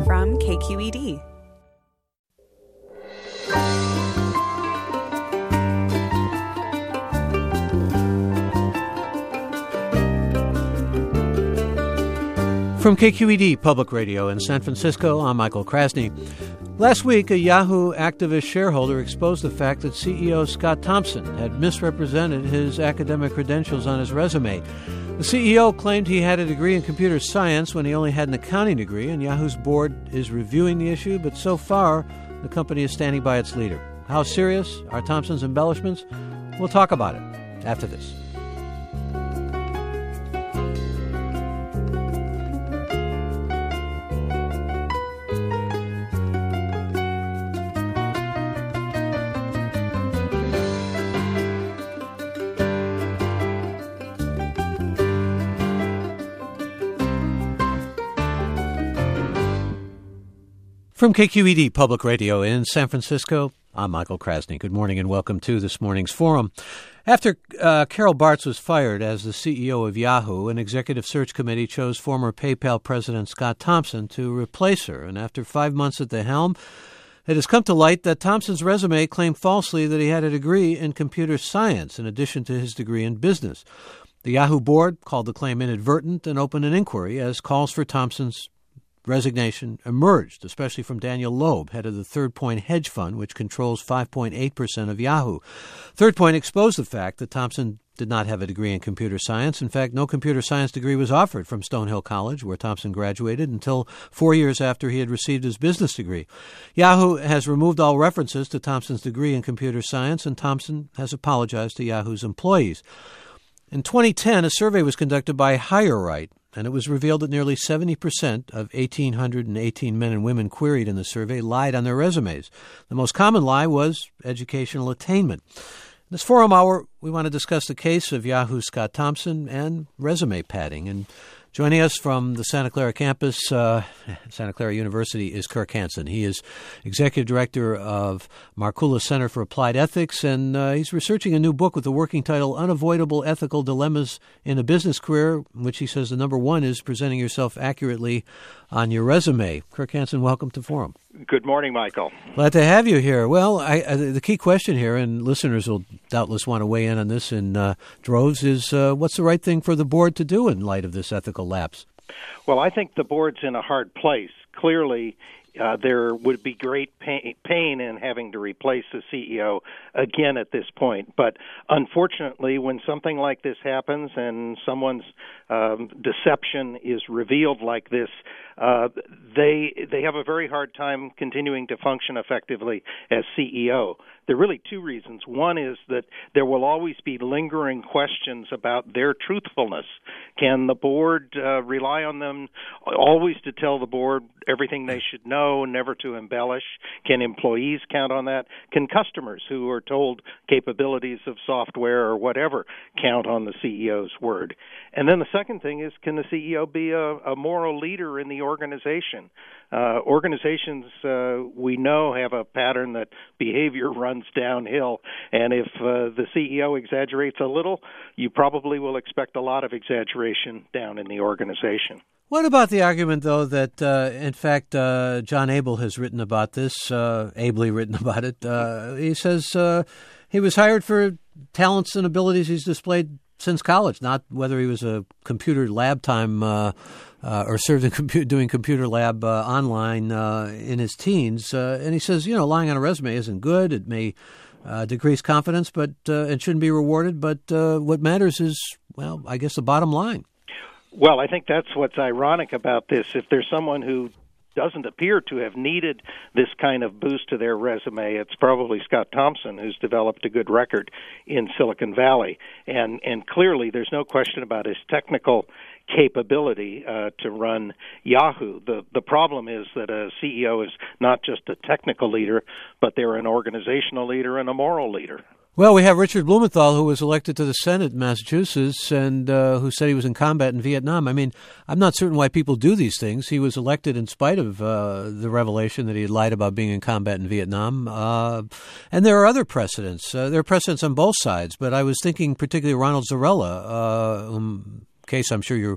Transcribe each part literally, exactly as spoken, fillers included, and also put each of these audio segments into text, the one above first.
from K Q E D. From K Q E D Public Radio in San Francisco, I'm Michael Krasny. Last week, a Yahoo activist shareholder exposed the fact that C E O Scott Thompson had misrepresented his academic credentials on his resume. The C E O claimed he had a degree in computer science when he only had an accounting degree, and Yahoo's board is reviewing the issue, but so far, the company is standing by its leader. How serious are Thompson's embellishments? We'll talk about it after this. From K Q E D Public Radio in San Francisco, I'm Michael Krasny. Good morning and welcome to this morning's forum. After uh, Carol Bartz was fired as the C E O of Yahoo, an executive search committee chose former PayPal president Scott Thompson to replace her. And after five months at the helm, it has come to light that Thompson's resume claimed falsely that he had a degree in computer science in addition to his degree in business. The Yahoo board called the claim inadvertent and opened an inquiry as calls for Thompson's resignation emerged, especially from Daniel Loeb, head of the Third Point hedge fund, which controls five point eight percent of Yahoo. Third Point exposed the fact that Thompson did not have a degree in computer science. In fact, no computer science degree was offered from Stonehill College, where Thompson graduated, until four years after he had received his business degree. Yahoo has removed all references to Thompson's degree in computer science, and Thompson has apologized to Yahoo's employees. In twenty ten, a survey was conducted by HireRight, and it was revealed that nearly seventy percent of one thousand eight hundred eighteen men and women queried in the survey lied on their resumes. The most common lie was educational attainment. In this forum hour, we want to discuss the case of Yahoo's Scott Thompson and resume padding. And joining us from the Santa Clara campus, uh, Santa Clara University, is Kirk Hansen. He is executive director of Markkula Center for Applied Ethics, and uh, he's researching a new book with the working title Unavoidable Ethical Dilemmas in a Business Career, in which he says the number one is presenting yourself accurately on your resume. Kirk Hansen, welcome to Forum. Good morning, Michael. Glad to have you here. Well, I, I, the key question here, and listeners will doubtless want to weigh in on this in uh, droves, is uh, what's the right thing for the board to do in light of this ethical lapse? Well, I think the board's in a hard place. Clearly, uh, there would be great pain, pain in having to replace the C E O again at this point. But unfortunately, when something like this happens and someone's um, deception is revealed like this, uh, they they have a very hard time continuing to function effectively as C E O. There are really two reasons. One is that there will always be lingering questions about their truthfulness. Can the board uh, rely on them always to tell the board everything they should know, never to embellish? Can employees count on that? Can customers who are told capabilities of software or whatever count on the C E O's word? And then the second thing is, can the C E O be a, a moral leader in the organization? Uh, organizations, uh, we know, have a pattern that behavior runs downhill, and if uh, the C E O exaggerates a little, you probably will expect a lot of exaggeration down in the organization. What about the argument, though, that, uh, in fact, uh, John Abel has written about this, uh, ably written about it. Uh, he says uh, he was hired for talents and abilities he's displayed since college, not whether he was a computer lab time uh, uh, or served in compu- doing computer lab uh, online uh, in his teens. Uh, and he says, you know, lying on a resume isn't good. It may uh, decrease confidence, but uh, it shouldn't be rewarded. But uh, what matters is, well, I guess the bottom line. Well, I think that's what's ironic about this. If there's someone who doesn't appear to have needed this kind of boost to their resume, it's probably Scott Thompson, who's developed a good record in Silicon Valley. And and clearly there's no question about his technical capability uh, to run Yahoo. The the problem is that a C E O is not just a technical leader, but they're an organizational leader and a moral leader. Well, we have Richard Blumenthal, who was elected to the Senate in Massachusetts and uh, who said he was in combat in Vietnam. I mean, I'm not certain why people do these things. He was elected in spite of uh, the revelation that he had lied about being in combat in Vietnam. Uh, and there are other precedents. Uh, there are precedents on both sides. But I was thinking particularly Ronald Zarella, uh, um, case I'm sure you're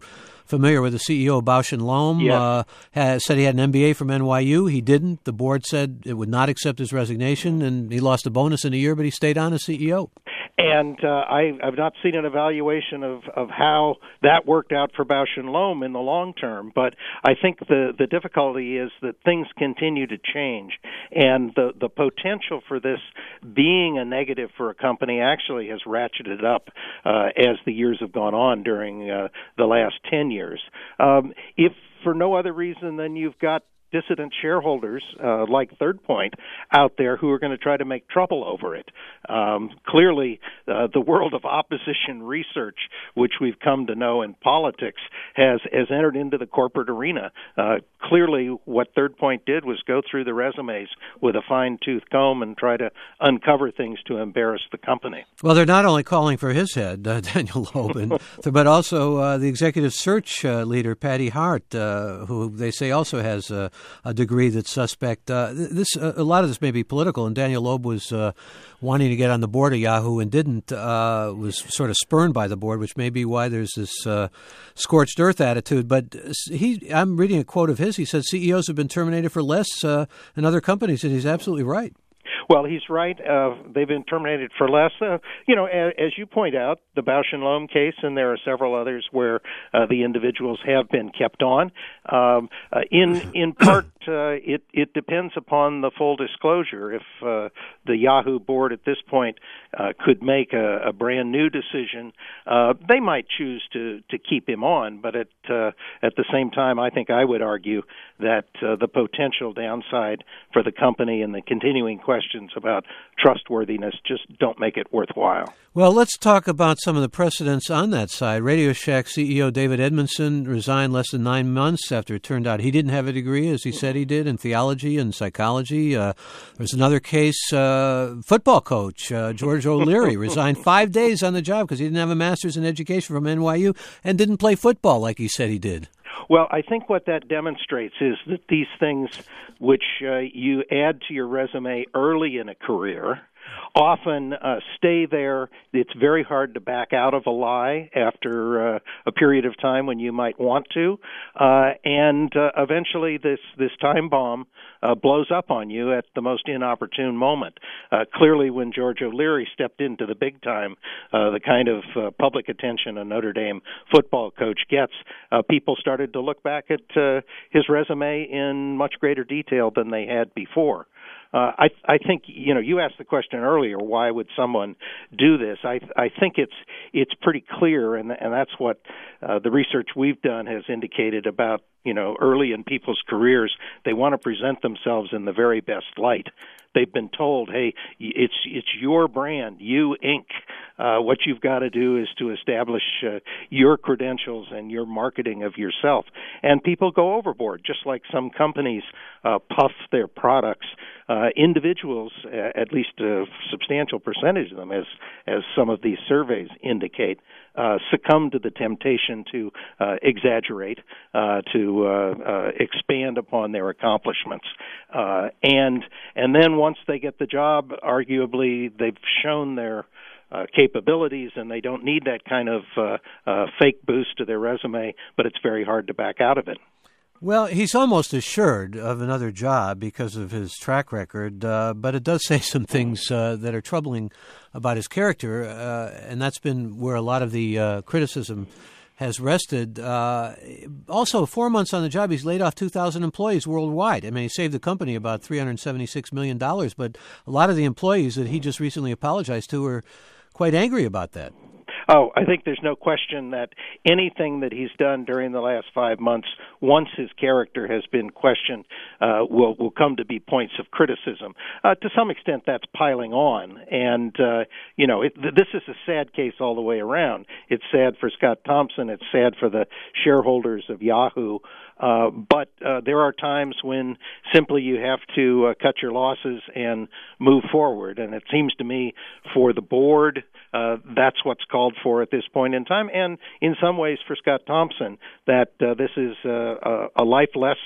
familiar with the C E O of Bausch and Lomb. Yes. Uh, has, said he had an M B A from N Y U. He didn't. The board said it would not accept his resignation, and he lost a bonus in a year, but he stayed on as C E O. And uh, I, I've not seen an evaluation of, of how that worked out for Bausch and Lomb in the long term. But I think the, the difficulty is that things continue to change, and the, the potential for this being a negative for a company actually has ratcheted up uh, as the years have gone on during uh, the last ten years. Um, if for no other reason than you've got dissident shareholders uh, like Third Point out there who are going to try to make trouble over it. Um, clearly, uh, the world of opposition research, which we've come to know in politics, has, has entered into the corporate arena. Uh, clearly, what Third Point did was go through the resumes with a fine-tooth comb and try to uncover things to embarrass the company. Well, they're not only calling for his head, uh, Daniel Loeb, and, but also uh, the executive search uh, leader, Patty Hart, uh, who they say also has uh, a degree that's suspect. Uh, this uh, a lot of this may be political, and Daniel Loeb was uh, wanting to get on the board of Yahoo and didn't, uh, was sort of spurned by the board, which may be why there's this uh, scorched earth attitude. But he, I'm reading a quote of his. He said C E Os have been terminated for less uh, in other companies, and he's absolutely right. Well, he's right. Uh, they've been terminated for less. Uh, you know, as, as you point out, the Bausch and Lomb case, and there are several others where uh, the individuals have been kept on. Um, uh, in in part, uh, it it depends upon the full disclosure. If uh, the Yahoo board at this point uh, could make a, a brand new decision, uh, they might choose to, to keep him on. But at uh, at the same time, I think I would argue that uh, the potential downside for the company and the continuing questions about trustworthiness just don't make it worthwhile. Well, let's talk about some of the precedents on that side. Radio Shack C E O David Edmondson resigned less than nine months after it turned out he didn't have a degree, as he said he did, in theology and psychology. Uh, there's another case, uh, football coach uh, George O'Leary resigned five days on the job because he didn't have a master's in education from N Y U and didn't play football like he said he did. Well, I think what that demonstrates is that these things which uh, you add to your resume early in a career often uh, stay there. It's very hard to back out of a lie after uh, a period of time when you might want to. Uh, and uh, eventually this, this time bomb uh, blows up on you at the most inopportune moment. Uh, clearly, when George O'Leary stepped into the big time, uh, the kind of uh, public attention a Notre Dame football coach gets, uh, people started to look back at uh, his resume in much greater detail than they had before. Uh, I, I think, you know, you asked the question earlier, why would someone do this? I, I think it's it's pretty clear, and, and that's what uh, the research we've done has indicated about, you know, early in people's careers, they want to present themselves in the very best light. They've been told, hey, it's it's your brand, you Incorporated. Uh, what you've got to do is to establish uh, your credentials and your marketing of yourself. And people go overboard, just like some companies uh, puff their products. Uh, individuals, uh, at least a substantial percentage of them, as as some of these surveys indicate, uh, succumb to the temptation to uh, exaggerate, uh, to uh, uh, expand upon their accomplishments, uh, and and then once they get the job, arguably they've shown their Uh, capabilities, and they don't need that kind of uh, uh, fake boost to their resume, but it's very hard to back out of it. Well, he's almost assured of another job because of his track record, uh, but it does say some things uh, that are troubling about his character, uh, and that's been where a lot of the uh, criticism has rested. Uh, also, four months on the job, he's laid off two thousand employees worldwide. I mean, he saved the company about three hundred seventy-six million dollars, but a lot of the employees that he just recently apologized to are quite angry about that. Oh, I think there's no question that anything that he's done during the last five months, once his character has been questioned, uh, will will come to be points of criticism. Uh, to some extent, that's piling on, and uh, you know, it, this is a sad case all the way around. It's sad for Scott Thompson. It's sad for the shareholders of Yahoo. Uh, but uh, there are times when simply you have to uh, cut your losses and move forward. And it seems to me for the board, uh, that's what's called for at this point in time. And in some ways for Scott Thompson, that uh, this is uh, a, a life lesson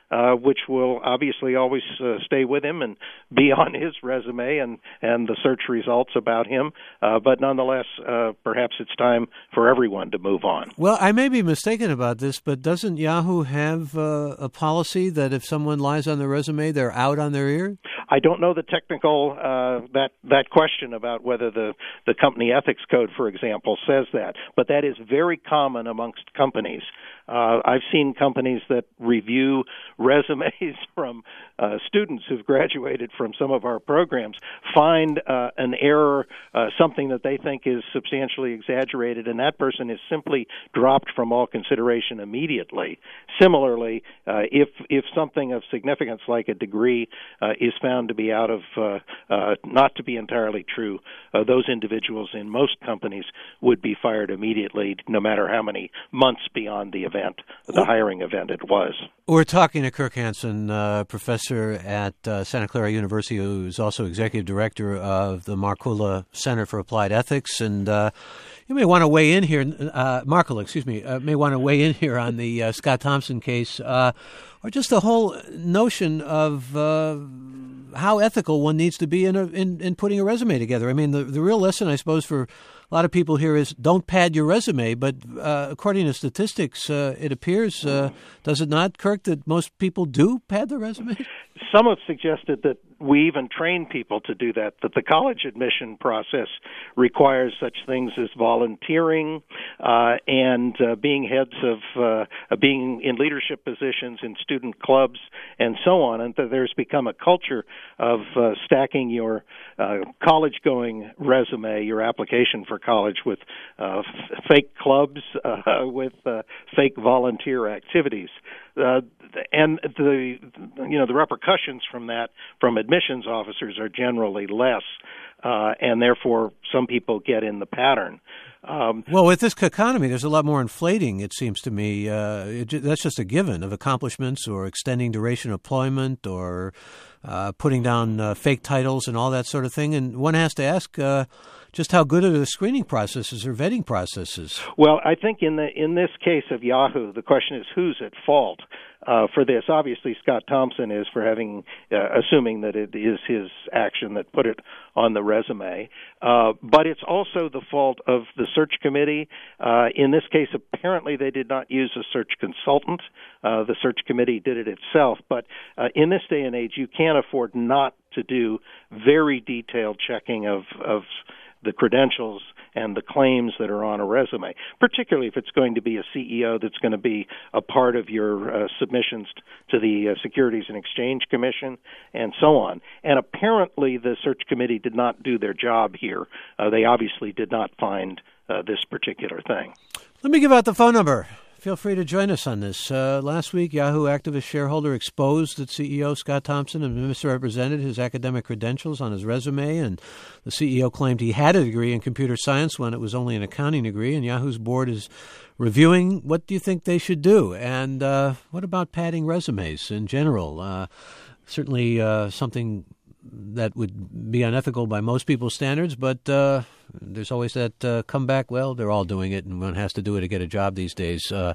uh, which will obviously always uh, stay with him and be on his resume and, and the search results about him. Uh, but nonetheless, uh, perhaps it's time for everyone to move on. Well, I may be mistaken about this, but doesn't Yahoo have uh, a policy that if someone lies on their resume, they're out on their ear? I don't know the technical uh, that that question about whether the, the company ethics code, for example, says that, but that is very common amongst companies. Uh, I've seen companies that review resumes from uh, students who've graduated from some of our programs, find uh, an error, uh, something that they think is substantially exaggerated, and that person is simply dropped from all consideration immediately. Similarly, uh, if if something of significance like a degree uh, is found to be out of, uh, uh, not to be entirely true, uh, those individuals in most companies would be fired immediately, no matter how many months beyond the event, the hiring event it was. We're talking to Kirk Hansen, uh, professor at uh, Santa Clara University, who's also executive director of the Markkula Center for Applied Ethics. And uh, you may want to weigh in here, uh, Markkula, excuse me, uh, may want to weigh in here on the uh, Scott Thompson case, uh, or just the whole notion of uh, how ethical one needs to be in, a, in in putting a resume together. I mean, the, the real lesson, I suppose, for a lot of people here is don't pad your resume, but uh, according to statistics, uh, it appears, uh, does it not, Kirk, that most people do pad their resume? Some have suggested that we even train people to do that, that the college admission process requires such things as volunteering uh, and uh, being heads of, uh, being in leadership positions in student clubs and so on, and that there's become a culture of uh, stacking your uh, college-going resume, your application for college, with uh, f- fake clubs, uh, with uh, fake volunteer activities. Uh, and the you know the repercussions from that from admissions officers are generally less, uh, and therefore some people get in the pattern. Um, well, with this economy, there's a lot more inflating, it seems to me. Uh, it, that's just a given of accomplishments or extending duration of employment or uh, putting down uh, fake titles and all that sort of thing. And one has to ask uh, just how good are the screening processes or vetting processes? Well, I think in the in this case of Yahoo, the question is who's at fault uh, for this. Obviously, Scott Thompson is for having, uh, assuming that it is his action that put it on the resume. Uh, but it's also the fault of the search committee. Uh, in this case, apparently they did not use a search consultant. Uh, the search committee did it itself. But uh, in this day and age, you can't afford not to do very detailed checking of, of the credentials and the claims that are on a resume, particularly if it's going to be a C E O that's going to be a part of your uh, submissions to the uh, Securities and Exchange Commission and so on. And apparently the search committee did not do their job here. Uh, they obviously did not find uh, this particular thing. Let me give out the phone number. Feel free to join us on this. Uh, last week, Yahoo activist shareholder exposed that C E O Scott Thompson had misrepresented his academic credentials on his resume, and the C E O claimed he had a degree in computer science when it was only an accounting degree, and Yahoo's board is reviewing what do you think they should do. And uh, what about padding resumes in general? Uh, certainly uh, something that would be unethical by most people's standards, but uh, there's always that uh, comeback, well, they're all doing it, and one has to do it to get a job these days. Uh,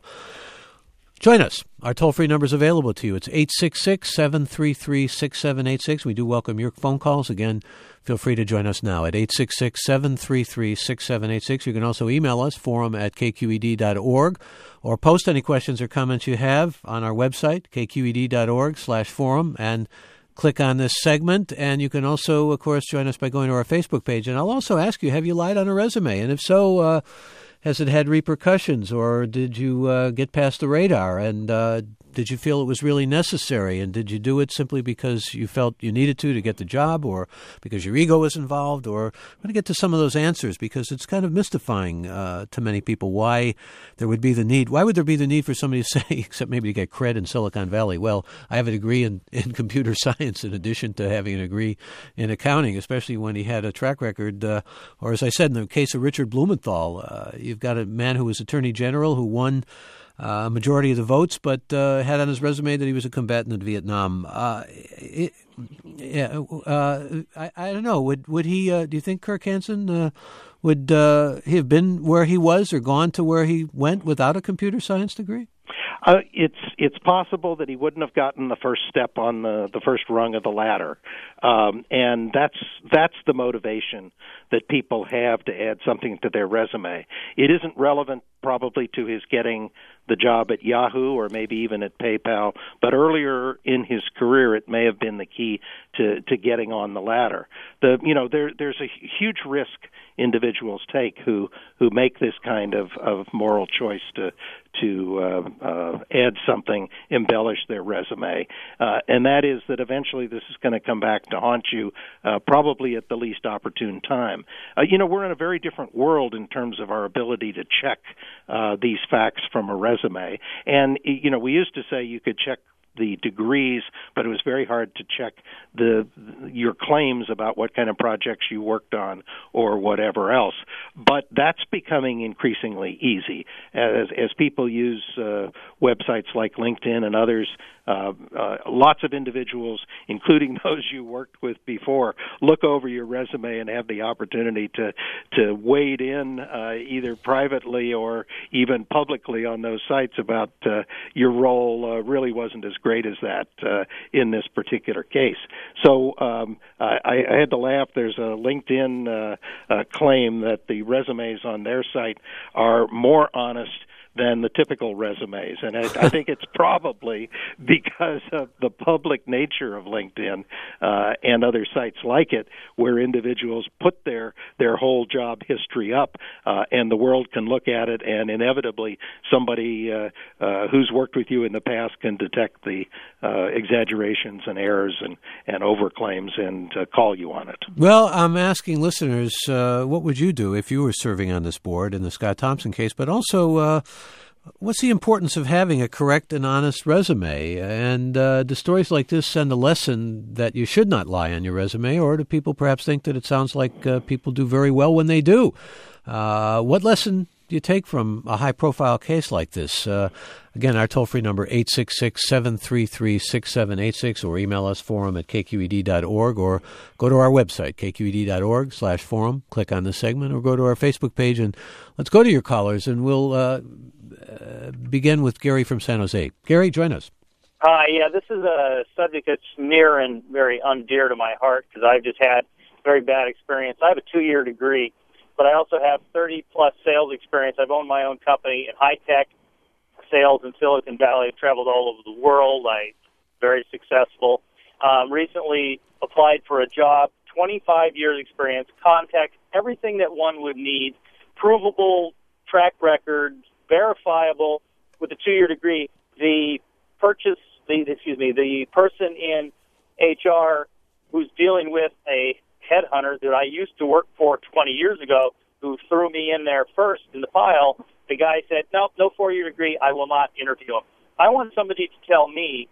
join us. Our toll-free number is available to you. It's eight six six, seven three three, six seven eight six. We do welcome your phone calls. Again, feel free to join us now at eight six six, seven three three, six seven eight six. You can also email us, forum at k q e d dot org, or post any questions or comments you have on our website, k q e d dot org slash forum, and click on this segment. And you can also, of course, join us by going to our Facebook page. And I'll also ask you, have you lied on a resume? And if so, uh, has it had repercussions, or did you uh, get past the radar? And uh, did you feel it was really necessary? And did you do it simply because you felt you needed to to get the job, or because your ego was involved? Or I'm going to get to some of those answers, because it's kind of mystifying uh, to many people why there would be the need. Why would there be the need for somebody to say, except maybe to get cred in Silicon Valley, well, I have a degree in, in computer science in addition to having a degree in accounting, especially when he had a track record. Uh, or as I said, in the case of Richard Blumenthal, uh, you've got a man who was Attorney General who won a uh, majority of the votes, but uh, had on his resume that he was a combatant in Vietnam. Uh, it, yeah, uh, I, I don't know. Would would he? Uh, do you think Kirk Hansen uh, would uh, he have been where he was, or gone to where he went without a computer science degree? Uh, it's it's possible that he wouldn't have gotten the first step on the, the first rung of the ladder, um, and that's that's the motivation that people have to add something to their resume. It isn't relevant probably to his getting the job at Yahoo or maybe even at PayPal, but earlier in his career it may have been the key to, to getting on the ladder. The you know there there's a huge risk individuals take who who make this kind of, of moral choice to to uh, uh, add something, embellish their resume, uh, and that is that eventually this is going to come back to haunt you, uh, probably at the least opportune time. Uh, you know, we're in a very different world in terms of our ability to check uh, these facts from a resume, and you know, we used to say you could check the degrees, but it was very hard to check the your claims about what kind of projects you worked on or whatever else. But that's becoming increasingly easy as as people use uh, websites like LinkedIn and others. Uh, uh, lots of individuals, including those you worked with before, look over your resume and have the opportunity to to wade in uh, either privately or even publicly on those sites about uh, your role uh, really wasn't as great as that uh, in this particular case. So um, I, I had to laugh. There's a LinkedIn uh, uh, claim that the resumes on their site are more honest than the typical resumes. And I, I think it's probably because of the public nature of LinkedIn uh, and other sites like it, where individuals put their, their whole job history up, uh, and the world can look at it, and inevitably somebody uh, uh, who's worked with you in the past can detect the uh, exaggerations and errors and, and overclaims and uh, call you on it. Well, I'm asking listeners, uh, what would you do if you were serving on this board in the Scott Thompson case, but also uh, what's the importance of having a correct and honest resume? And uh, do stories like this send a lesson that you should not lie on your resume, or do people perhaps think that it sounds like uh, people do very well when they do? Uh, what lesson do you take from a high-profile case like this? Uh, again, our toll-free number, eight six six, seven three three, six seven eight six, or email us, forum at k q e d dot org, or go to our website, k q e d dot org slash forum, click on the segment, or go to our Facebook page, and let's go to your callers, and we'll uh, uh, begin with Gary from San Jose. Gary, join us. Hi, uh, yeah, this is a subject that's near and very undear to my heart because I've just had very bad experience. I have a two-year degree, but I also have thirty-plus sales experience. I've owned my own company in high-tech sales in Silicon Valley. I've traveled all over the world. I'm very successful. Um, recently applied for a job, twenty-five years experience, contact, everything that one would need, provable track record, verifiable with a two-year degree. The purchase, the excuse me, the person in H R who's dealing with a headhunter that I used to work for twenty years ago, who threw me in there first in the pile, the guy said, nope, no four-year degree, I will not interview him. I want somebody to tell me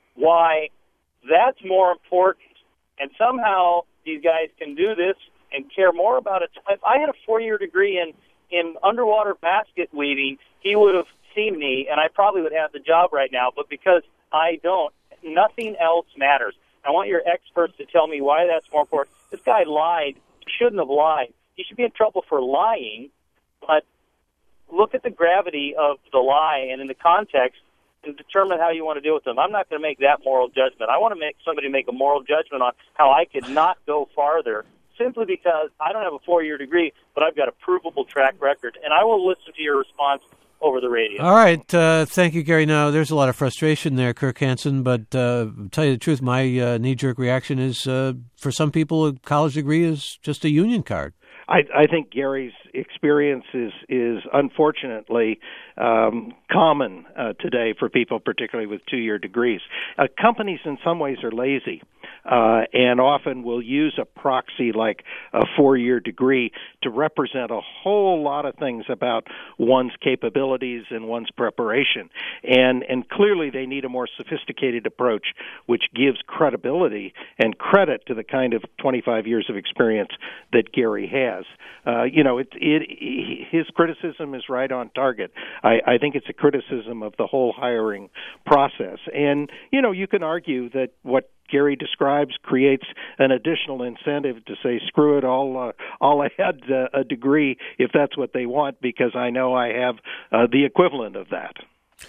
why that's more important. And somehow these guys can do this and care more about it. If I had a four-year degree in, in underwater basket weaving, he would have seen me, and I probably would have the job right now. But because I don't, nothing else matters. I want your experts to tell me why that's more important. This guy lied. He shouldn't have lied. He should be in trouble for lying, but look at the gravity of the lie and in the context and determine how you want to deal with them. I'm not going to make that moral judgment. I want to make somebody make a moral judgment on how I could not go farther simply because I don't have a four-year degree, but I've got a provable track record, and I will listen to your response over the radio. All right. Uh, thank you, Gary. Now, there's a lot of frustration there, Kirk Hansen, but uh, to tell you the truth, my uh, knee-jerk reaction is uh, for some people, a college degree is just a union card. I, I think Gary's experience is, is unfortunately um, common uh, today for people, particularly with two-year degrees. Uh, companies in some ways are lazy uh, and often will use a proxy like a four-year degree to represent a whole lot of things about one's capabilities and one's preparation. And, and clearly they need a more sophisticated approach which gives credibility and credit to the kind of twenty-five years of experience that Gary has. Uh, you know, it, it, his criticism is right on target. I, I think it's a criticism of the whole hiring process. And, you know, you can argue that what Gary describes creates an additional incentive to say, screw it, I'll, uh, I'll add uh, a degree if that's what they want because I know I have uh, the equivalent of that.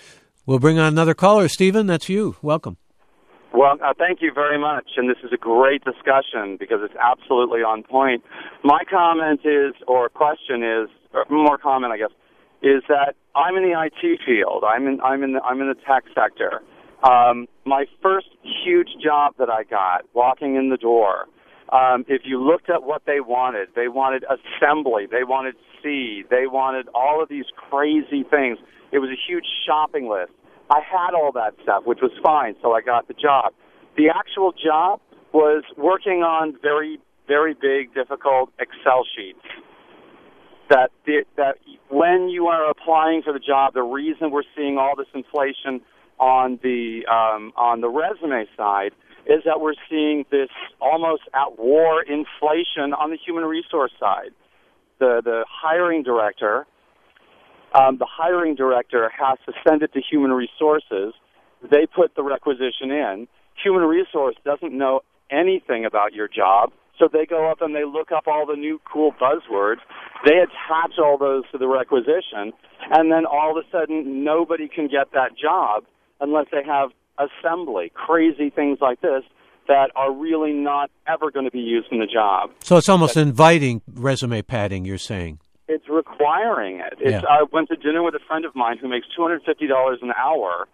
We'll bring on another caller. Stephen, that's you. Welcome. Well, uh, thank you very much, and this is a great discussion because it's absolutely on point. My comment is, or question is, or more comment, I guess, is that I'm in the I T field. I'm in, I'm in, the, I'm in the tech sector. Um, my first huge job that I got, walking in the door, um, if you looked at what they wanted, they wanted assembly, they wanted C, they wanted all of these crazy things. It was a huge shopping list. I had all that stuff, which was fine, so I got the job. The actual job was working on very, very big, difficult Excel sheets. That the, that when you are applying for the job, the reason we're seeing all this inflation on the um, on the resume side is that we're seeing this almost at war inflation on the human resource side. The the hiring director. Um, the hiring director has to send it to human resources. They put the requisition in. Human resource doesn't know anything about your job, so they go up and they look up all the new cool buzzwords. They attach all those to the requisition, and then all of a sudden nobody can get that job unless they have assembly, crazy things like this that are really not ever going to be used in the job. So it's almost but, inviting resume padding, you're saying. It's requiring it. It's, yeah. I went to dinner with a friend of mine who makes two hundred fifty dollars an hour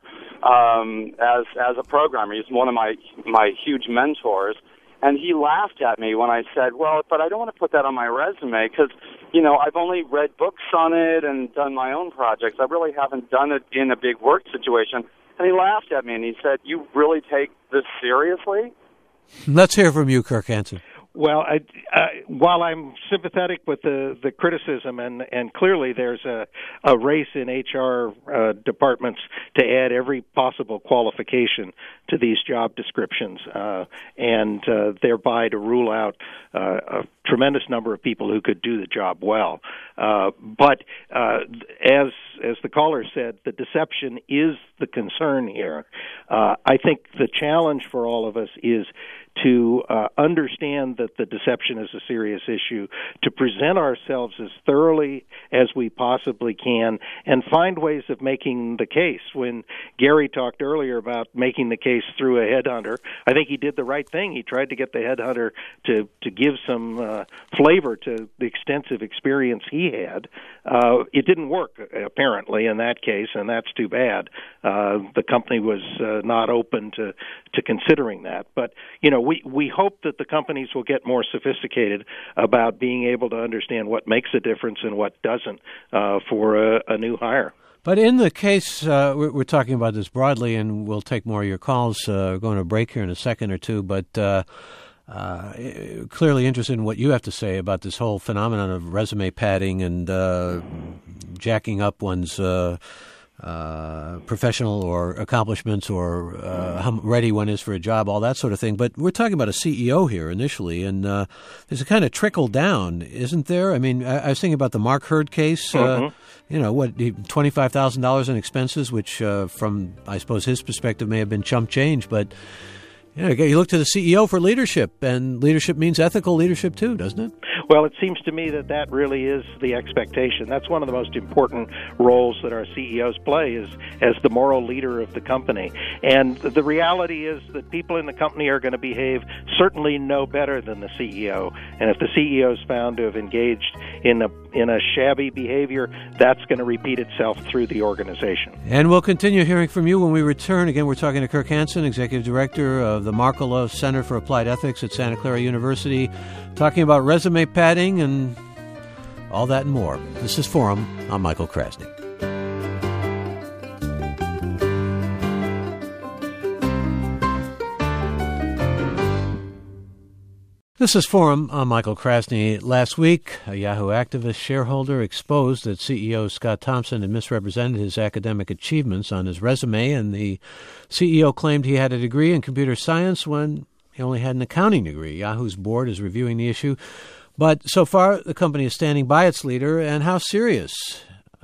um, as as a programmer. He's one of my my huge mentors, and he laughed at me when I said, "Well, but I don't want to put that on my resume because, you know, I've only read books on it and done my own projects. I really haven't done it in a big work situation." And he laughed at me and he said, "You really take this seriously?" Let's hear from you, Kirk Hansen. Well, I, uh, while I'm sympathetic with the, the criticism, and, and clearly there's a, a race in H R uh, departments to add every possible qualification to these job descriptions, uh, and uh, thereby to rule out uh, a tremendous number of people who could do the job well. Uh, but uh, as as the caller said, the deception is the concern here. Uh, I think the challenge for all of us is to uh, understand that the deception is a serious issue, to present ourselves as thoroughly as we possibly can, and find ways of making the case. When Gary talked earlier about making the case through a headhunter, I think he did the right thing. He tried to get the headhunter to, to give some uh, flavor to the extensive experience he had. Uh, it didn't work, apparently, in that case, and that's too bad. Uh, the company was uh, not open to, to considering that. But, you know, we, we hope that the companies will get more sophisticated about being able to understand what makes a difference and what doesn't uh, for a, a new hire. But in the case, uh, we're, we're talking about this broadly, and we'll take more of your calls. Uh, we're going to break here in a second or two, but uh, uh, clearly interested in what you have to say about this whole phenomenon of resume padding and uh, jacking up one's uh, uh, professional or accomplishments or uh, how ready one is for a job, all that sort of thing. But we're talking about a C E O here initially, and uh, there's a kind of trickle down, isn't there? I mean, I, I was thinking about the Mark Hurd case. Mm-hmm. Uh, you know, what, twenty-five thousand dollars in expenses, which uh, from, I suppose, his perspective may have been chump change. But you know, you look to the C E O for leadership, and leadership means ethical leadership too, doesn't it? Well, it seems to me that that really is the expectation. That's one of the most important roles that our C E Os play, is as the moral leader of the company. And the reality is that people in the company are going to behave certainly no better than the C E O. And if the C E O is found to have engaged in a in a shabby behavior, that's going to repeat itself through the organization. And we'll continue hearing from you when we return. Again, we're talking to Kirk Hansen, Executive Director of the Markkula Center for Applied Ethics at Santa Clara University, talking about resume padding and all that and more. This is Forum. I'm Michael Krasny. This is Forum. I'm Michael Krasny. Last week, a Yahoo activist shareholder exposed that C E O Scott Thompson had misrepresented his academic achievements on his resume, and the C E O claimed he had a degree in computer science when he only had an accounting degree. Yahoo's board is reviewing the issue, but so far the company is standing by its leader. And how serious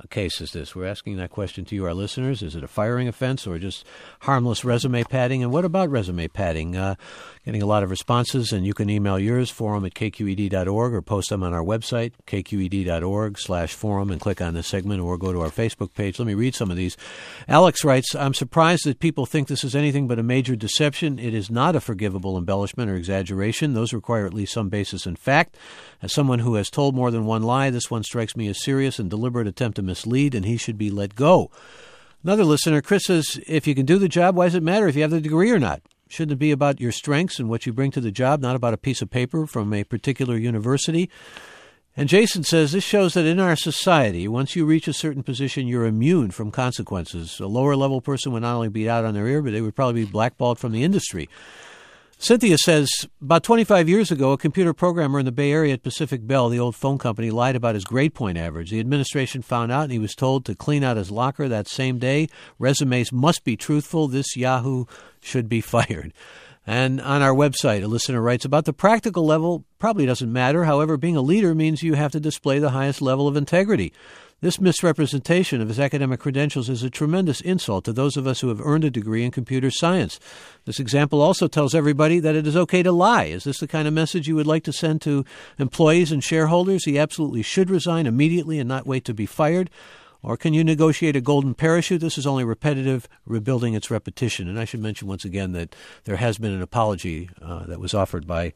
case is this? We're asking that question to you, our listeners. Is it a firing offense or just harmless resume padding? And what about resume padding? Uh, getting a lot of responses, and you can email yours, forum at k q e d dot org, or post them on our website, k q e d dot org slash forum, and click on this segment, or go to our Facebook page. Let me read some of these. Alex writes, I'm surprised that people think this is anything but a major deception. It is not a forgivable embellishment or exaggeration. Those require at least some basis in fact. As someone who has told more than one lie, this one strikes me as serious and deliberate attempt to mislead, and he should be let go. Another listener, Chris, says, if you can do the job, why does it matter if you have the degree or not? Shouldn't it be about your strengths and what you bring to the job, not about a piece of paper from a particular university? And Jason says, this shows that in our society, once you reach a certain position, you're immune from consequences. A lower-level person would not only be out on their ear, but they would probably be blackballed from the industry. Cynthia says, about twenty-five years ago, a computer programmer in the Bay Area at Pacific Bell, the old phone company, lied about his grade point average. The administration found out, and he was told to clean out his locker that same day. Resumes must be truthful. This Yahoo should be fired. And on our website, a listener writes, about the practical level, probably doesn't matter. However, being a leader means you have to display the highest level of integrity. This misrepresentation of his academic credentials is a tremendous insult to those of us who have earned a degree in computer science. This example also tells everybody that it is okay to lie. Is this the kind of message you would like to send to employees and shareholders? He absolutely should resign immediately and not wait to be fired. Or can you negotiate a golden parachute? This is only repetitive, rebuilding its repetition. And I should mention once again that there has been an apology uh, that was offered by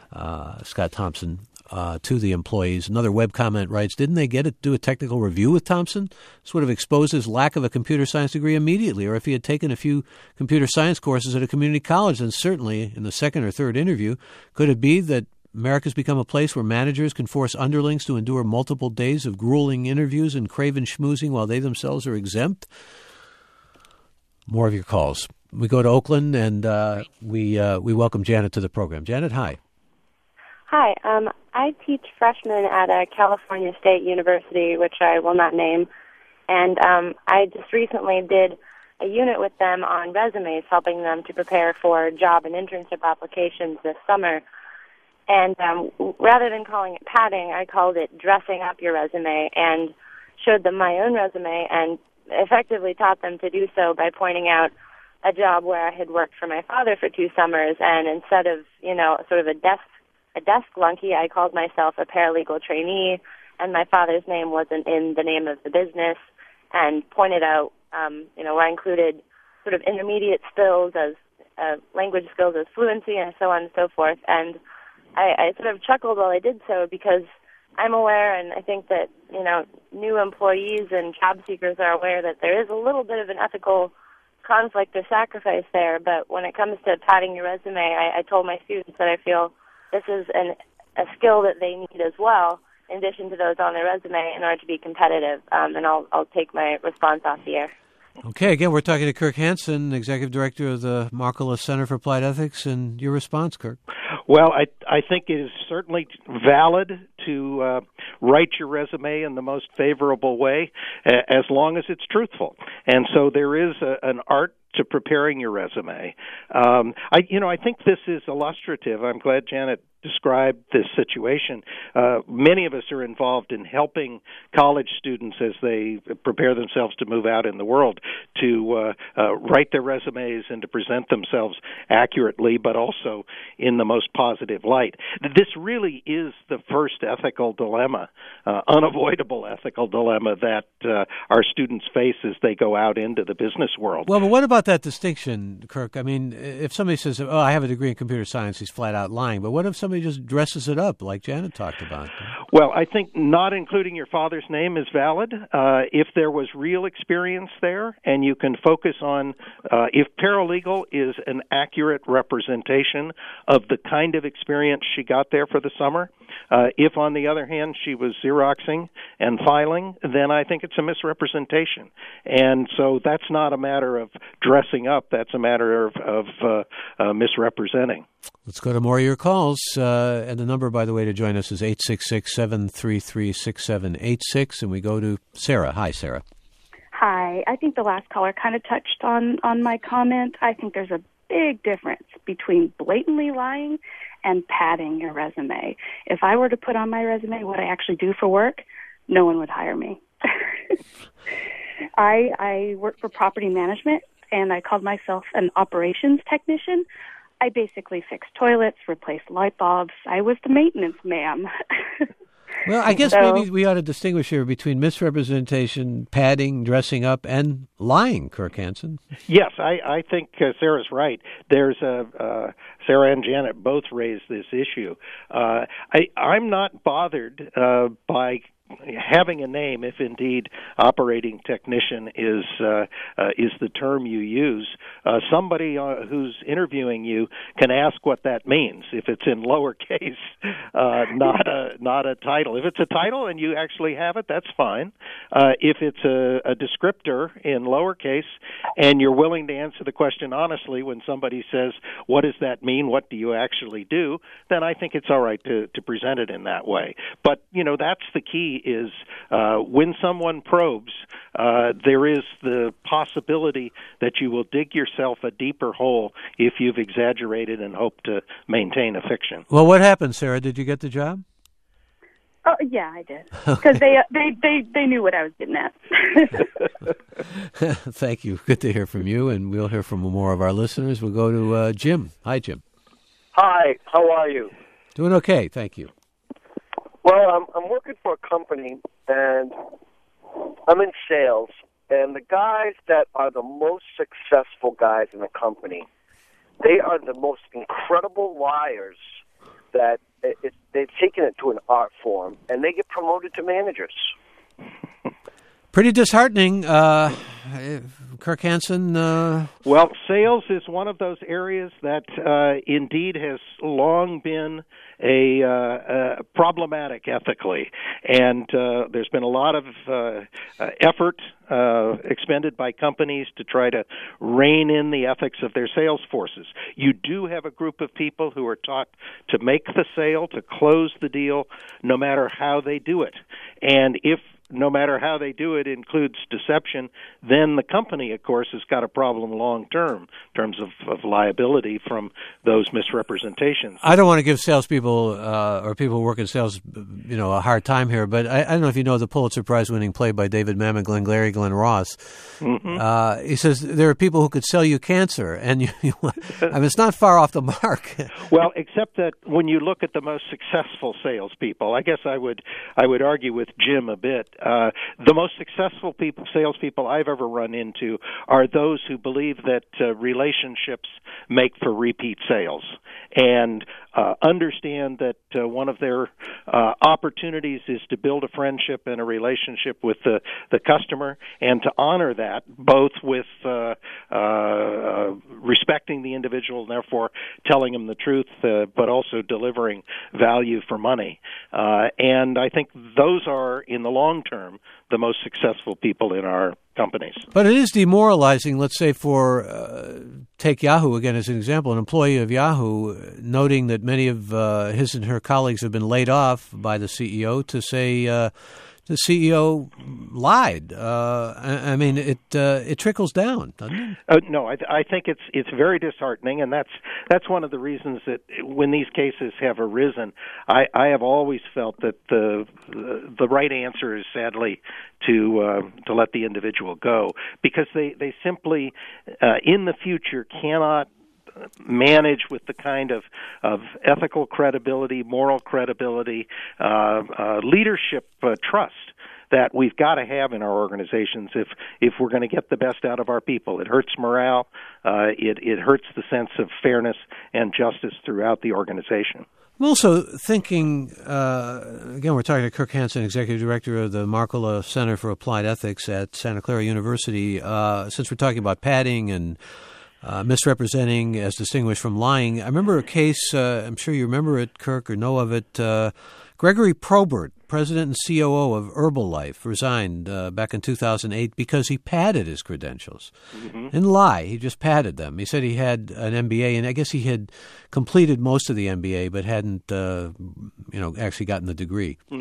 uh, Scott Thompson Uh, to the employees. Another web comment writes, didn't they get to do a technical review with Thompson? This would have exposed his lack of a computer science degree immediately. Or if he had taken a few computer science courses at a community college, then certainly in the second or third interview, could it be that America's become a place where managers can force underlings to endure multiple days of grueling interviews and craven schmoozing while they themselves are exempt? More of your calls. We go to Oakland, and uh, we uh, we welcome Janet to the program. Janet, hi. Hi, um, I teach freshmen at a California State University, which I will not name, and um, I just recently did a unit with them on resumes, helping them to prepare for job and internship applications this summer. And um, rather than calling it padding, I called it dressing up your resume, and showed them my own resume and effectively taught them to do so by pointing out a job where I had worked for my father for two summers, and instead of, you know, sort of a desk a desk flunky, I called myself a paralegal trainee, and my father's name wasn't in the name of the business, and pointed out, um, you know, where I included sort of intermediate skills as uh, language skills as fluency and so on and so forth. And I, I sort of chuckled while I did so, because I'm aware, and I think that, you know, new employees and job seekers are aware that there is a little bit of an ethical conflict or sacrifice there. But when it comes to padding your resume, I, I told my students that I feel this is an, a skill that they need as well, in addition to those on their resume, in order to be competitive. Um, and I'll, I'll take my response off the air. Okay, again, we're talking to Kirk Hansen, Executive Director of the Markkula Center for Applied Ethics, and your response, Kirk. Well, I I think it is certainly valid to uh, write your resume in the most favorable way, uh, as long as it's truthful. And so there is a, an art to preparing your resume. Um, I, you know, I think this is illustrative. I'm glad Janet described this situation. Uh, many of us are involved in helping college students as they prepare themselves to move out in the world to uh, uh, write their resumes and to present themselves accurately, but also in the most positive light. This really is the first ethical dilemma, uh, unavoidable ethical dilemma that uh, our students face as they go out into the business world. Well, but what about that distinction, Kirk? I mean, if somebody says, oh, I have a degree in computer science, he's flat out lying. But what if somebody just dresses it up like Janet talked about? Well, I think not including your father's name is valid. Uh, if there was real experience there, and you can focus on uh, if paralegal is an accurate representation of the kind of experience she got there for the summer, uh, if, on the other hand, she was Xeroxing and filing, then I think it's a misrepresentation. And so that's not a matter of dressing up. That's a matter of, of uh, uh, misrepresenting. Let's go to more of your calls. Uh, and the number, by the way, to join us is eight six six, seven three three, six seven eight six. And we go to Sarah. Hi, Sarah. Hi. I think the last caller kind of touched on, on my comment. I think there's a big difference between blatantly lying and padding your resume. If I were to put on my resume what I actually do for work, no one would hire me. I I work for property management, and I called myself an operations technician. I basically fixed toilets, replaced light bulbs. I was the maintenance ma'am. Well, I guess so, maybe we ought to distinguish here between misrepresentation, padding, dressing up, and lying, Kirk Hansen. Yes, I, I think uh, Sarah's right. There's a uh, Sarah and Janet both raised this issue. Uh, I, I'm not bothered uh, by having a name, if indeed operating technician is uh, uh, is the term you use. Uh, somebody uh, who's interviewing you can ask what that means if it's in lowercase, uh, not a not a title. If it's a title and you actually have it, that's fine. Uh, if it's a, a descriptor in lowercase and you're willing to answer the question honestly when somebody says, "What does that mean? What do you actually do?" then I think it's all right to to present it in that way. But you know, that's the key. Is uh, when someone probes, uh, there is the possibility that you will dig yourself a deeper hole if you've exaggerated and hope to maintain a fiction. Well, what happened, Sarah? Did you get the job? Oh yeah, I did, because they, uh, they they they knew what I was getting at. Thank you. Good to hear from you, and we'll hear from more of our listeners. We'll go to uh, Jim. Hi, Jim. Hi. How are you? Doing okay. Thank you. Well, I'm, I'm working for a company, and I'm in sales, and the guys that are the most successful guys in the company, they are the most incredible liars that it, it, they've taken it to an art form, and they get promoted to managers. Pretty disheartening, uh, Kirk Hansen. Uh... Well, sales is one of those areas that uh, indeed has long been a uh, uh, problematic ethically, and uh, there's been a lot of uh, uh, effort uh, expended by companies to try to rein in the ethics of their sales forces. You do have a group of people who are taught to make the sale, to close the deal, no matter how they do it, and if no matter how they do it includes deception, then the company, of course, has got a problem long term in terms of, of liability from those misrepresentations. I don't want to give salespeople uh, or people who work in sales, you know, a hard time here, but I, I don't know if you know the Pulitzer Prize-winning play by David Mamet, Glengarry Glen Ross. Mm-hmm. Uh, he says there are people who could sell you cancer, and you, you, I mean, it's not far off the mark. Well, except that when you look at the most successful salespeople, I guess I would I would argue with Jim a bit. Uh, the most successful people, salespeople I've ever run into are those who believe that uh, relationships make for repeat sales and uh, understand that uh, one of their uh, opportunities is to build a friendship and a relationship with the, the customer and to honor that both with uh, uh, respecting the individual and therefore telling them the truth, uh, but also delivering value for money. Uh, and I think those are, in the long term, the most successful people in our companies. But it is demoralizing, let's say, for, uh, take Yahoo again as an example, an employee of Yahoo, noting that many of uh, his and her colleagues have been laid off by the C E O, to say uh, the C E O lied. Uh, I, I mean, it uh, it trickles down, doesn't it? Uh, no, I, I think it's it's very disheartening, and that's that's one of the reasons that when these cases have arisen, I, I have always felt that the the, the right answer is sadly to uh, to let the individual go, because they they simply uh, in the future cannot manage with the kind of, of ethical credibility, moral credibility, uh, uh, leadership uh, trust that we've got to have in our organizations if if we're going to get the best out of our people. It hurts morale. Uh, it, it hurts the sense of fairness and justice throughout the organization. I'm also thinking, uh, again, we're talking to Kirk Hansen, Executive Director of the Markkula Center for Applied Ethics at Santa Clara University. Uh, since we're talking about padding and Uh, misrepresenting as distinguished from lying. I remember a case, uh, I'm sure you remember it, Kirk, or know of it. Uh, Gregory Probert, President and C O O of Herbalife, resigned uh, back in two thousand eight because he padded his credentials. Mm-hmm. Didn't lie, he just padded them. He said he had an M B A, and I guess he had completed most of the M B A, but hadn't, uh, you know, actually gotten the degree. Mm-hmm.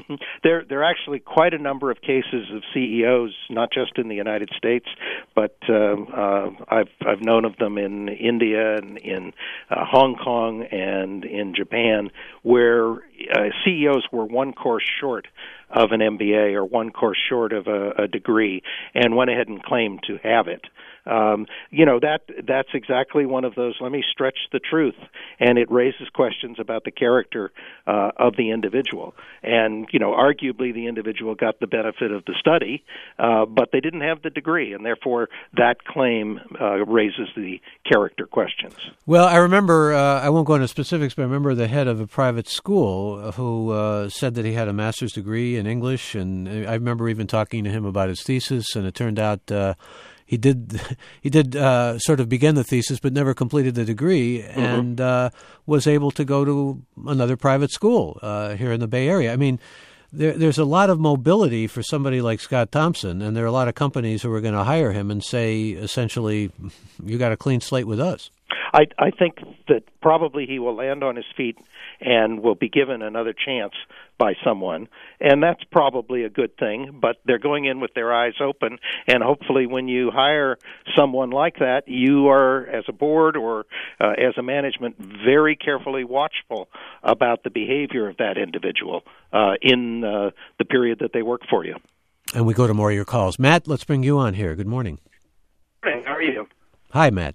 there there are actually quite a number of cases of C E Os, not just in the United States, but uh, uh, I've I've known of them in India and in uh, Hong Kong and in Japan, where uh, C E Os were one course short of an M B A or one course short of a, a degree and went ahead and claimed to have it. Um, you know, that that's exactly one of those, let me stretch the truth, and it raises questions about the character uh, of the individual. And, you know, arguably the individual got the benefit of the study, uh, but they didn't have the degree, and therefore that claim uh, raises the character questions. Well, I remember, uh, I won't go into specifics, but I remember the head of a private school who uh, said that he had a master's degree in English, and I remember even talking to him about his thesis, and it turned out uh, He did he did uh, sort of begin the thesis but never completed the degree, mm-hmm. and uh, was able to go to another private school uh, here in the Bay Area. I mean, there, there's a lot of mobility for somebody like Scott Thompson, and there are a lot of companies who are going to hire him and say, essentially, you got a clean slate with us. I, I think that probably he will land on his feet and will be given another chance by someone, and that's probably a good thing, but they're going in with their eyes open, and hopefully when you hire someone like that, you are, as a board or uh, as a management, very carefully watchful about the behavior of that individual uh, in uh, the period that they work for you. And we go to more of your calls. Matt, let's bring you on here. Good morning. Hey, how are you? Hi, Matt.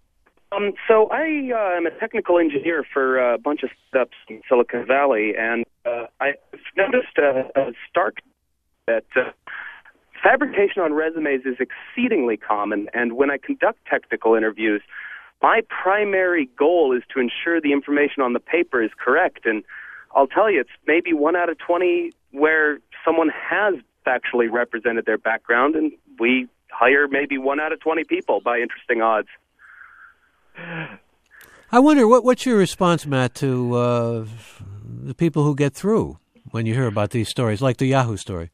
Um, so I uh, am a technical engineer for a bunch of startups in Silicon Valley, and uh, I've noticed a, a stark that uh, fabrication on resumes is exceedingly common, and when I conduct technical interviews, my primary goal is to ensure the information on the paper is correct, and I'll tell you, it's maybe one out of twenty where someone has factually represented their background, and we hire maybe one out of twenty people by interesting odds. I wonder, what what's your response, Matt, to uh, the people who get through when you hear about these stories, like the Yahoo story?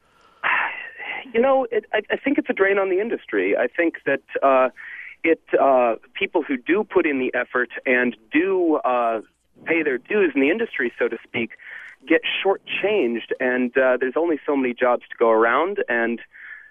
You know, it, I, I think it's a drain on the industry. I think that uh, it uh, people who do put in the effort and do uh, pay their dues in the industry, so to speak, get shortchanged, and uh, there's only so many jobs to go around, and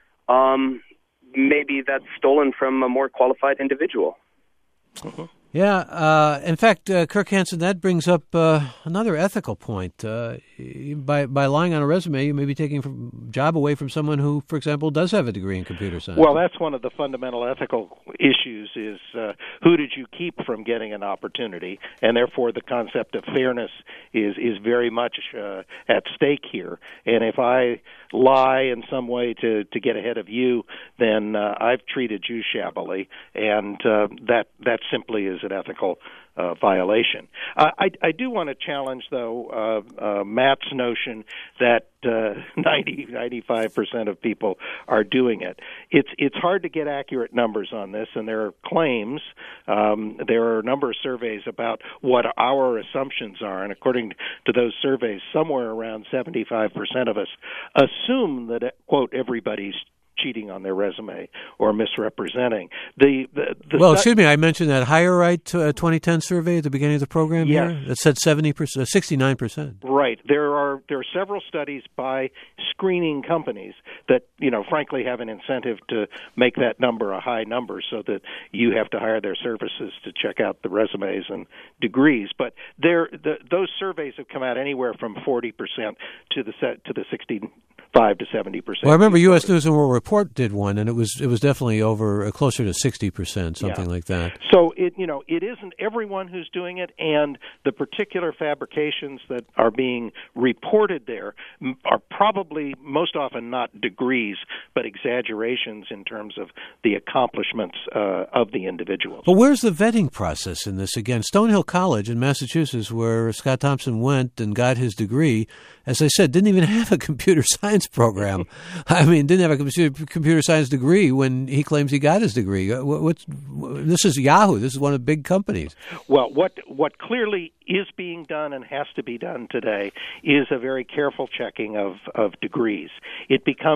um, maybe that's stolen from a more qualified individual. Mm-hmm. Yeah. Uh, in fact, uh, Kirk Hansen, that brings up uh, another ethical point. Uh, by by lying on a resume, you may be taking a job away from someone who, for example, does have a degree in computer science. Well, that's one of the fundamental ethical issues is uh, who did you keep from getting an opportunity? And therefore, the concept of fairness is, is very much uh, at stake here. And if I lie in some way to, to get ahead of you, then uh, I've treated you shabbily, and uh, that, that simply is an ethical uh, violation. Uh, I, I do want to challenge, though, uh, uh, Matt's notion that uh, ninety, ninety-five percent of people are doing it. It's it's hard to get accurate numbers on this, and there are claims. Um, there are a number of surveys about what our assumptions are, and according to those surveys, somewhere around seventy-five percent of us assume that, quote, everybody's cheating on their resume or misrepresenting. The, the, the well, stu- excuse me, I mentioned that HireRight uh, twenty ten survey at the beginning of the program yes. here. It said seventy percent, sixty-nine percent. Right. There are there are several studies by screening companies that, you know, frankly have an incentive to make that number a high number so that you have to hire their services to check out the resumes and degrees. But there, the, those surveys have come out anywhere from forty percent to the set, to the sixty-five to seventy percent. Well, I remember U S News and World Report did one, and it was it was definitely over uh, closer to sixty percent, something yeah. like that. So it you know it isn't everyone who's doing it, and the particular fabrications that are being reported there are probably most often not degrees, but exaggerations in terms of the accomplishments uh, of the individuals. But where's the vetting process in this? Again, Stonehill College in Massachusetts, where Scott Thompson went and got his degree, as I said, didn't even have a computer science program. I mean, didn't have a computer science degree when he claims he got his degree. What's, this is Yahoo. This is one of the big companies. Well, what what clearly is being done and has to be done today is a very careful checking of, of degrees. It becomes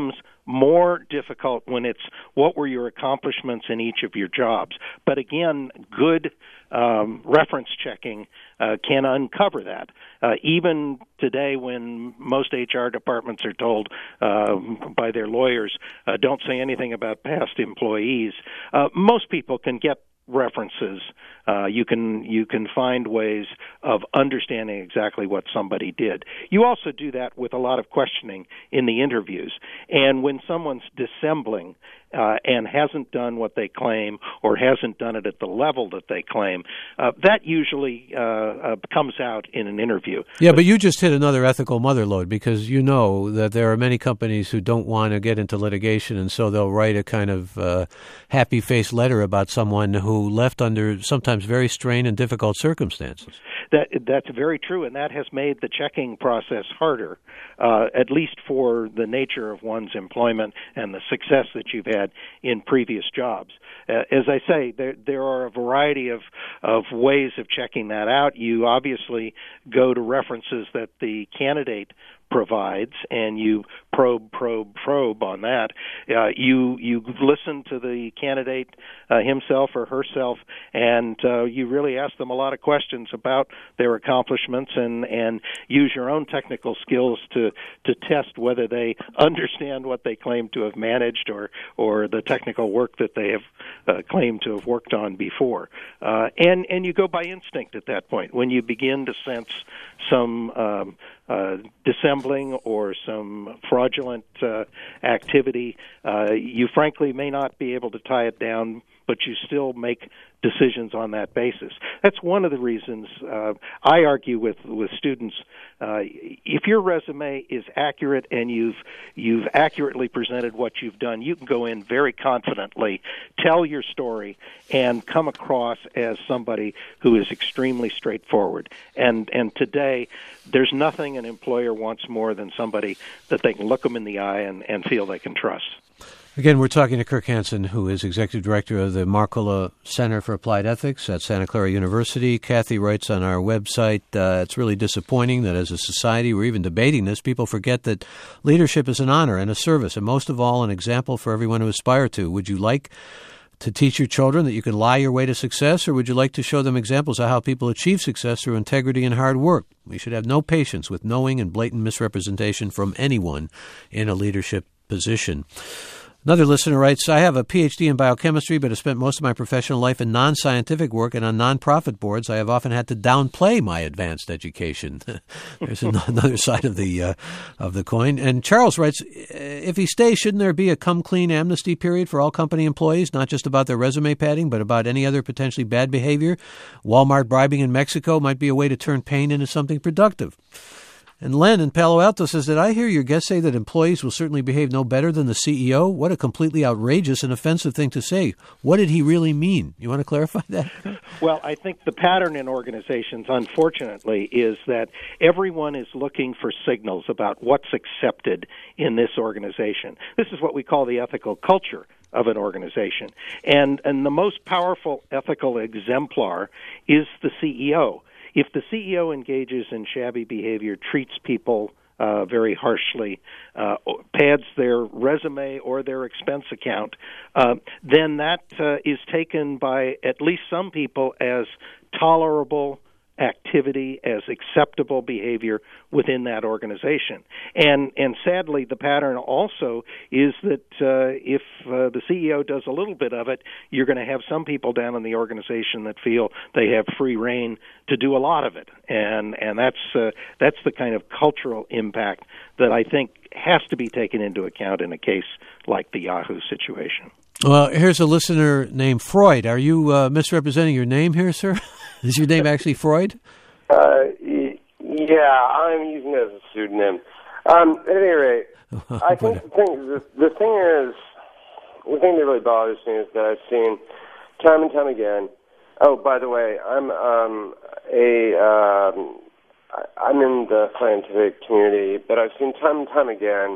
more difficult when it's what were your accomplishments in each of your jobs. But again, good um, reference checking uh, can uncover that. Uh, even today, when most H R departments are told uh, by their lawyers, uh, don't say anything about past employees, uh, most people can get references. Uh, you can you can find ways of understanding exactly what somebody did. You also do that with a lot of questioning in the interviews. And when someone's dissembling uh, and hasn't done what they claim or hasn't done it at the level that they claim, uh, that usually uh, uh, comes out in an interview. Yeah, but you just hit another ethical mother lode, because you know that there are many companies who don't want to get into litigation, and so they'll write a kind of uh, happy-faced letter about someone who left under sometimes very strained and difficult circumstances. That that's very true, and that has made the checking process harder, uh, at least for the nature of one's employment and the success that you've had in previous jobs. Uh, as I say, there there are a variety of of ways of checking that out. You obviously go to references that the candidate provides, and you probe, probe, probe on that. Uh, you you listen to the candidate uh, himself or herself, and uh, you really ask them a lot of questions about their accomplishments, and, and use your own technical skills to to test whether they understand what they claim to have managed, or or the technical work that they have uh, claimed to have worked on before. Uh, and and you go by instinct at that point when you begin to sense some um, uh, dissembling or some fraudulent uh, activity. Uh, you frankly may not be able to tie it down, but you still make decisions on that basis. That's one of the reasons uh, I argue with with students. Uh, if your resume is accurate and you've you've accurately presented what you've done, you can go in very confidently, tell your story, and come across as somebody who is extremely straightforward. And and today, there's nothing an employer wants more than somebody that they can look them in the eye and, and feel they can trust. Again, we're talking to Kirk Hansen, who is Executive Director of the Markkula Center for Applied Ethics at Santa Clara University. Kathy writes on our website, uh, it's really disappointing that as a society, we're even debating this, people forget that leadership is an honor and a service, and most of all, an example for everyone to aspire to. Would you like to teach your children that you can lie your way to success, or would you like to show them examples of how people achieve success through integrity and hard work? We should have no patience with knowing and blatant misrepresentation from anyone in a leadership position. Another listener writes, I have a P H D in biochemistry, but have spent most of my professional life in non-scientific work and on non-profit boards. I have often had to downplay my advanced education. There's another side of the uh, of the coin. And Charles writes, if he stays, shouldn't there be a come-clean amnesty period for all company employees, not just about their resume padding, but about any other potentially bad behavior? Walmart bribing in Mexico might be a way to turn pain into something productive. And Len in Palo Alto says, did I hear your guest say that employees will certainly behave no better than the C E O? What a completely outrageous and offensive thing to say. What did he really mean? You want to clarify that? Well, I think the pattern in organizations, unfortunately, is that everyone is looking for signals about what's accepted in this organization. This is what we call the ethical culture of an organization. And, and the most powerful ethical exemplar is the C E O. If the C E O engages in shabby behavior, treats people uh, very harshly, uh, pads their resume or their expense account, uh, then that uh, is taken by at least some people as tolerable activity, as acceptable behavior within that organization. And and sadly, the pattern also is that uh, if uh, the C E O does a little bit of it, you're going to have some people down in the organization that feel they have free rein to do a lot of it. And and that's uh, that's the kind of cultural impact that I think has to be taken into account in a case like the Yahoo situation. Well, here's a listener named Freud. Are you uh, misrepresenting your name here, sir? Is your name actually Freud? Uh, y- yeah, I'm using it as a pseudonym. Um, at any rate, I think the thing, the, the thing is, the thing that really bothers me is that I've seen time and time again. Oh, by the way, I'm um, a um, I'm in the scientific community, but I've seen time and time again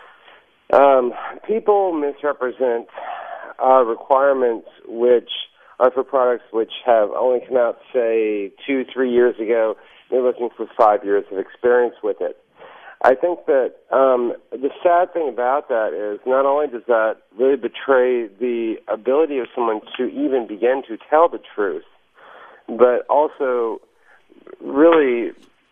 um, people misrepresent uh, requirements which are for products which have only come out, say, two, three years ago. They're looking for five years of experience with it. I think that um, the sad thing about that is not only does that really betray the ability of someone to even begin to tell the truth, but also really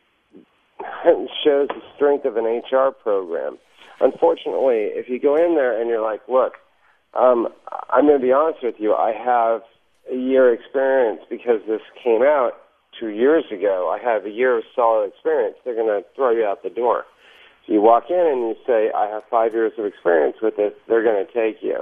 shows the strength of an H R program. Unfortunately, if you go in there and you're like, look, um, I'm going to be honest with you, I have a year experience because this came out two years ago. I have a year of solid experience. They're going to throw you out the door. So you walk in and you say, I have five years of experience with this. They're going to take you.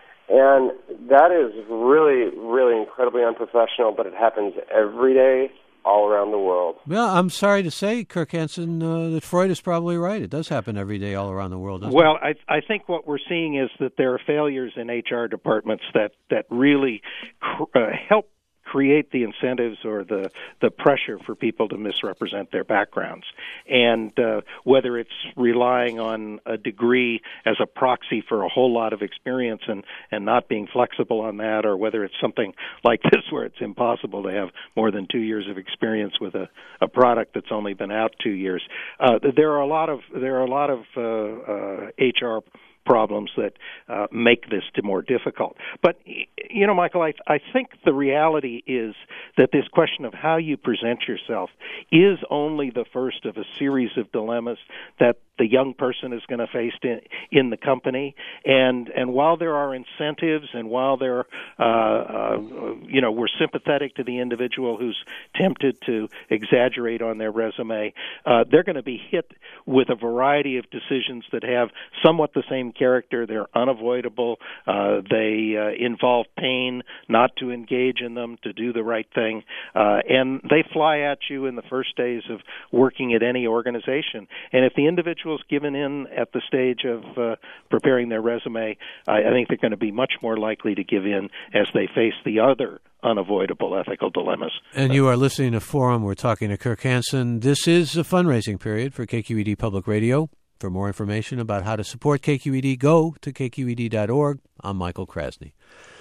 And that is really, really incredibly unprofessional, but it happens every day all around the world. Well, I'm sorry to say, Kirk Hansen, uh, that Freud is probably right. It does happen every day all around the world, doesn't well, it? I, I think what we're seeing is that there are failures in H R departments that, that really cr- uh, help create the incentives or the, the pressure for people to misrepresent their backgrounds. And uh, whether it's relying on a degree as a proxy for a whole lot of experience and, and not being flexible on that, or whether it's something like this where it's impossible to have more than two years of experience with a, a product that's only been out two years. Uh, there are a lot of there are a lot of uh, uh, H R problems that uh, make this more difficult. But, you know, Michael, I, I think the reality is that this question of how you present yourself is only the first of a series of dilemmas that the young person is going to face in, in the company. And and while there are incentives and while there, uh, uh, you know, we're sympathetic to the individual who's tempted to exaggerate on their resume, uh, they're going to be hit with a variety of decisions that have somewhat the same character. They're unavoidable. Uh, they uh, involve pain not to engage in them, to do the right thing. Uh, and they fly at you in the first days of working at any organization. And if the individual's given in at the stage of uh, preparing their resume, I, I think they're going to be much more likely to give in as they face the other unavoidable ethical dilemmas. And you are listening to Forum. We're talking to Kirk Hansen. This is a fundraising period for K Q E D Public Radio. For more information about how to support K Q E D, go to K Q E D dot org. I'm Michael Krasny.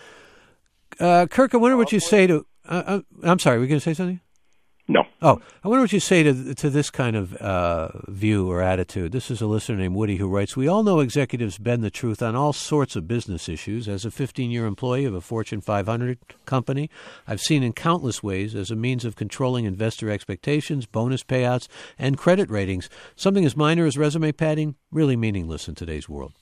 Uh, Kirk, I wonder what you say to... Uh, I'm sorry, were you going to say something? No. Oh, I wonder what you say to to this kind of uh, view or attitude. This is a listener named Woody who writes, we all know executives bend the truth on all sorts of business issues. As a fifteen-year employee of a Fortune five hundred company, I've seen in countless ways as a means of controlling investor expectations, bonus payouts, and credit ratings. Something as minor as resume padding, really meaningless in today's world.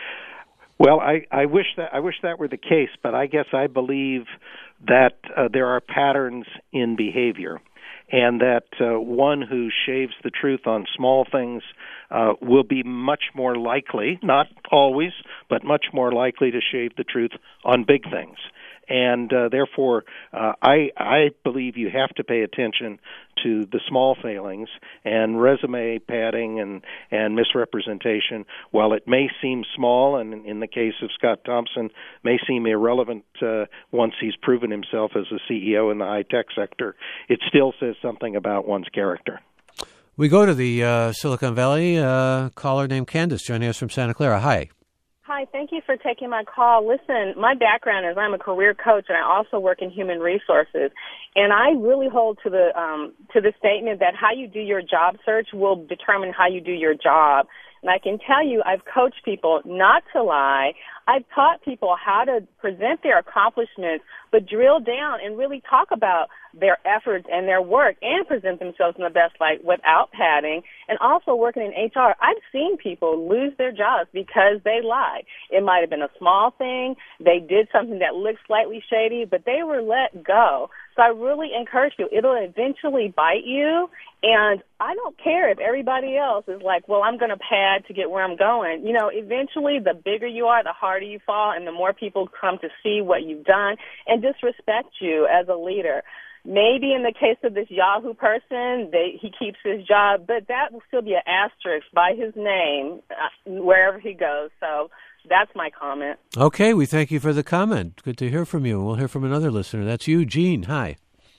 Well, I, I wish that I wish that were the case, but I guess I believe that uh, there are patterns in behavior, and that uh, one who shaves the truth on small things uh, will be much more likely, not always, but much more likely to shave the truth on big things. And uh, therefore, uh, I, I believe you have to pay attention to the small failings, and resume padding and, and misrepresentation, while it may seem small, and in the case of Scott Thompson, may seem irrelevant uh, once he's proven himself as a C E O in the high-tech sector, it still says something about one's character. We go to the uh, Silicon Valley. Uh, caller named Candace joining us from Santa Clara. Hi. Hi, thank you for taking my call. Listen, my background is I'm a career coach, and I also work in human resources. And I really hold to the um, to the statement that how you do your job search will determine how you do your job. And I can tell you, I've coached people not to lie. I've taught people how to present their accomplishments, but drill down and really talk about their efforts and their work and present themselves in the best light without padding. And also working in H R, I've seen people lose their jobs because they lied. It might have been a small thing. They did something that looked slightly shady, but they were let go. So I really encourage you. It'll eventually bite you. And I don't care if everybody else is like, well, I'm going to pad to get where I'm going. You know, eventually the bigger you are, the harder you fall, and the more people come to see what you've done and disrespect you as a leader. Maybe in the case of this Yahoo person, they, he keeps his job, but that will still be an asterisk by his name uh, wherever he goes. So that's my comment. Okay, we thank you for the comment. Good to hear from you. We'll hear from another listener. That's you, Jean. Hi.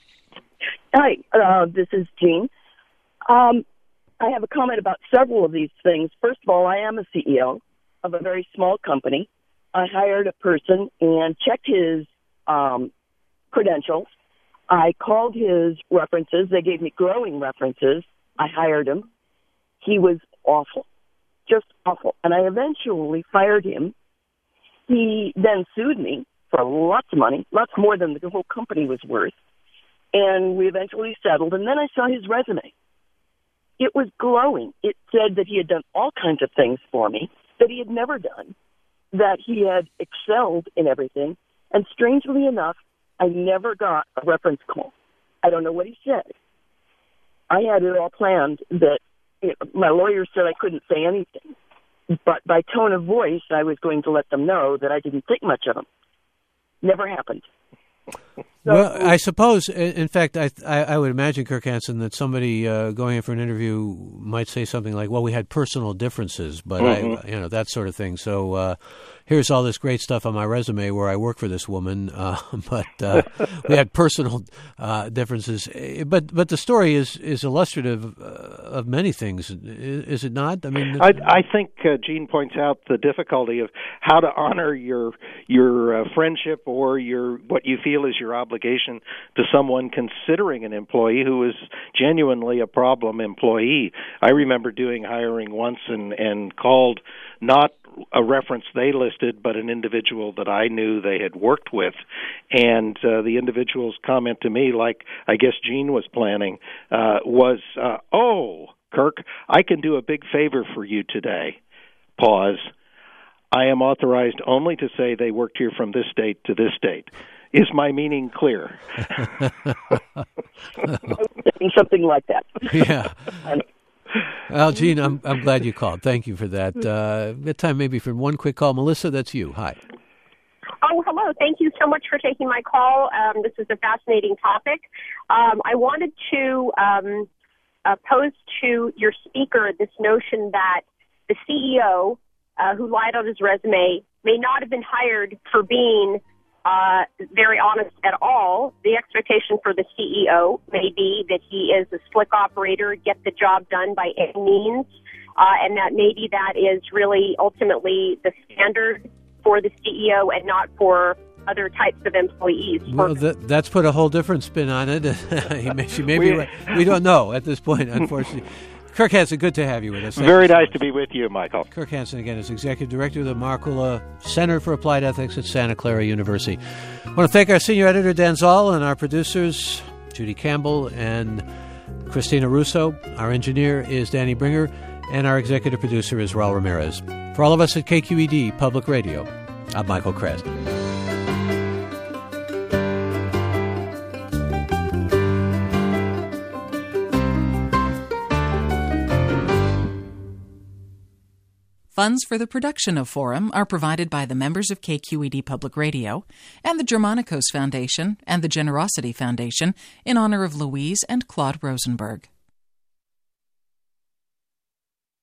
Hi, uh, this is Jean. Um, I have a comment about several of these things. First of all, I am a C E O of a very small company. I hired a person and checked his um, credentials. I called his references. They gave me glowing references. I hired him. He was awful, just awful. And I eventually fired him. He then sued me for lots of money, lots more than the whole company was worth. And we eventually settled. And then I saw his resume. It was glowing. It said that he had done all kinds of things for me that he had never done, that he had excelled in everything. And strangely enough, I never got a reference call. I don't know what he said. I had it all planned that you know, my lawyer said I couldn't say anything. But by tone of voice, I was going to let them know that I didn't think much of him. Never happened. So, well, I suppose, in fact, I I, I would imagine, Kirk Hansen, that somebody uh, going in for an interview might say something like, well, we had personal differences, but mm-hmm. I, you know, that sort of thing. So uh, here's all this great stuff on my resume where I work for this woman, uh, but uh, we had personal uh, differences. But but the story is, is illustrative uh, of many things, is it not? I mean, I, I think uh, Gene points out the difficulty of how to honor your your uh, friendship or your what you feel is your obligation to someone considering an employee who is genuinely a problem employee. I remember doing hiring once and, and called not a reference they listed, but an individual that I knew they had worked with. And uh, the individual's comment to me, like I guess Gene was planning, uh, was, uh, oh, Kirk, I can do a big favor for you today. Pause. I am authorized only to say they worked here from this date to this date. Is my meaning clear? Something like that. Yeah. Well, Gene, I'm I'm glad you called. Thank you for that. Uh, we have time maybe for one quick call. Melissa, that's you. Hi. Oh, hello. Thank you so much for taking my call. Um, this is a fascinating topic. Um, I wanted to um, uh, pose to your speaker this notion that the C E O uh, who lied on his resume may not have been hired for being Uh, very honest at all. The expectation for the C E O may be that he is a slick operator, get the job done by any means, uh, and that maybe that is really ultimately the standard for the C E O and not for other types of employees. Well, that, that's put a whole different spin on it. She may be right. We don't know at this point, unfortunately. Kirk Hansen, good to have you with us. Thank Very so nice much. to be with you, Michael. Kirk Hansen, again, is Executive Director of the Markkula Center for Applied Ethics at Santa Clara University. I want to thank our Senior Editor, Dan Zoll, and our producers, Judy Campbell and Christina Russo. Our engineer is Danny Bringer, and our Executive Producer is Raul Ramirez. For all of us at K Q E D Public Radio, I'm Michael Krasny. Funds for the production of Forum are provided by the members of K Q E D Public Radio and the Germanicos Foundation and the Generosity Foundation in honor of Louise and Claude Rosenberg.